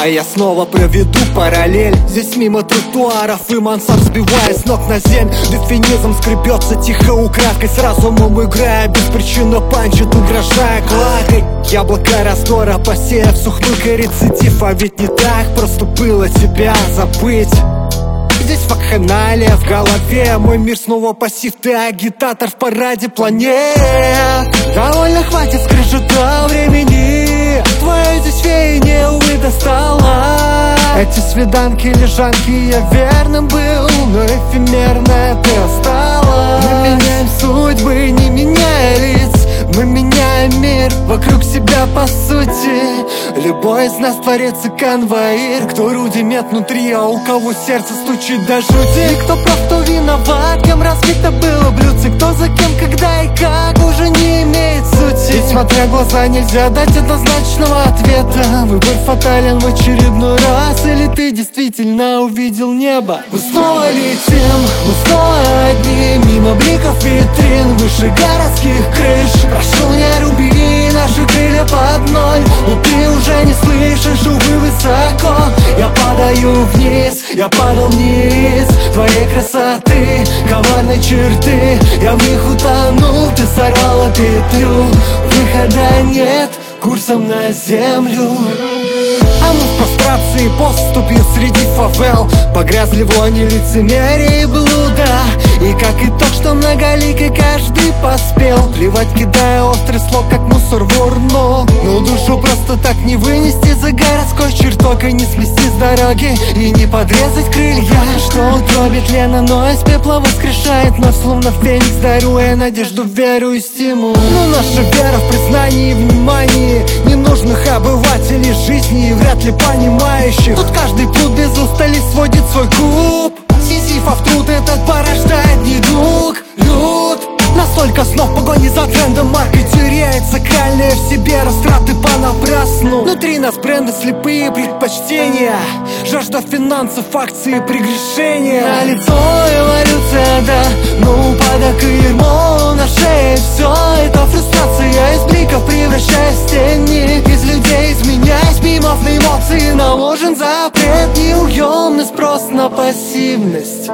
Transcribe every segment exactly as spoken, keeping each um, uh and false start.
А я снова проведу параллель. Здесь мимо тротуаров и мансард, сбивая с ног на земь. Дефинизм скребется тихо украдкой, с разумом играя, без причины панчит, угрожая клакой. Яблоко раздора, посеяв сухнука рецидив. А ведь не так просто было тебя забыть. Здесь вакханалия в голове, мой мир снова пассив, ты агитатор в параде планет. Довольно, хватит скрежета времени, твое здесь веяние, увы, достало. Эти свиданки, лежанки, я верным был, но эфемерная ты осталась. Мы меняем судьбы, не меняя лиц, мы меняем мир вокруг себя по сути. Любой из нас творец и конвоир, кто рудимент внутри, а у кого сердце стучит до жути. И кто прав, кто виноват, кем разбито было блюдце, кто за кем, когда и как, уже не имеет сути. И смотря в глаза, нельзя дать однозначного ответа. Выбор фатален в очередной раз, или ты действительно увидел небо? Мы снова летим, мы снова одни, мимо бликов витрин, выше городских крыш. Прошу, не руби наши крылья под ноль, но ты уже не слышишь, увы, высоко. Я падаю вниз, я падал вниз твоей красоты, коварной черты. Я в них утонул, ты сорвала петлю, выхода нет, курсом на землю. А мы в прострации поступил среди фавел, погрязли в лоне лицемерия и блуда. И как итог, что многоликий каждый поспел плевать, кидая острый слог, как мусор в урну. Но душу просто так не вынести за городской чертогой, не смести с дороги и не подрезать крылья, что утробит Лена, но из пепла воскрешает вновь, словно феникс, даруя надежду, веру и стимул. Но наша вера в признании и внимании ненужных обывателей жизни, и вряд ли понимающих. Тут каждый плут без устали сводит свой куб. Сизифов труд этот порождает недуг. Люд. Настолько снов в погоне за трендом маркой теряет сакральное в себе, растраты понапрасну. Внутри нас бренды, слепые предпочтения, жажда финансов, акции, прегрешения. На лицо эволюция, да, но упадок и ермо на шее. Все это фрустрация из бликов, превращаясь в тени. Из людей изменяясь, мимо на эмоции наложен запрет. Неуемный спрос на пассивность,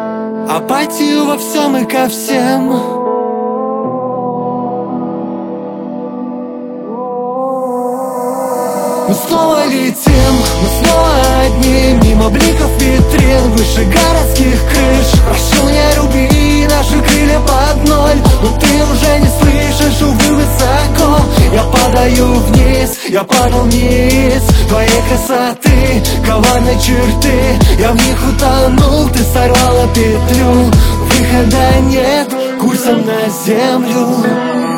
апатию во всем и ко всем. Мы снова летим, мы снова одни, мимо бликов витрин, выше городских крыш. Прошу, не руби наши крылья под ноль, но ты уже не слышишь, увы, высоко. Я падаю вниз, я падал вниз твоей красоты, коварной черты. Я в них утонул, ты сорвала петлю, выхода нет, курсом на землю.